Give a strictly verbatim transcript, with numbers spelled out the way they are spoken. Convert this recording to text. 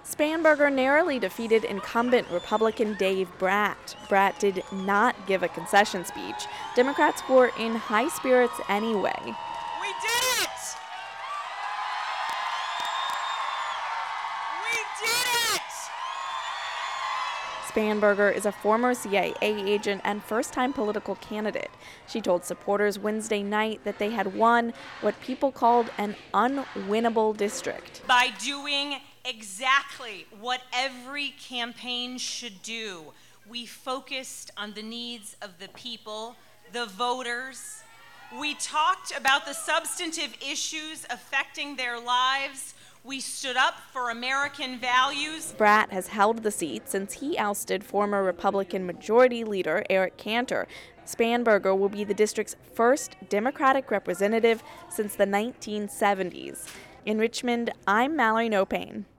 Spanberger narrowly defeated incumbent Republican Dave Brat. Brat did not give a concession speech. Democrats were in high spirits anyway. We did it! We did it! Spanberger is a former C I A agent and first-time political candidate. She told supporters Wednesday night that they had won what people called an unwinnable district. By doing exactly what every campaign should do, we focused on the needs of the people, the voters. We talked about the substantive issues affecting their lives. We stood up for American values. Brat has held the seat since he ousted former Republican Majority Leader Eric Cantor. Spanberger will be the district's first Democratic representative since the nineteen seventies. In Richmond, I'm Mallory Nopane.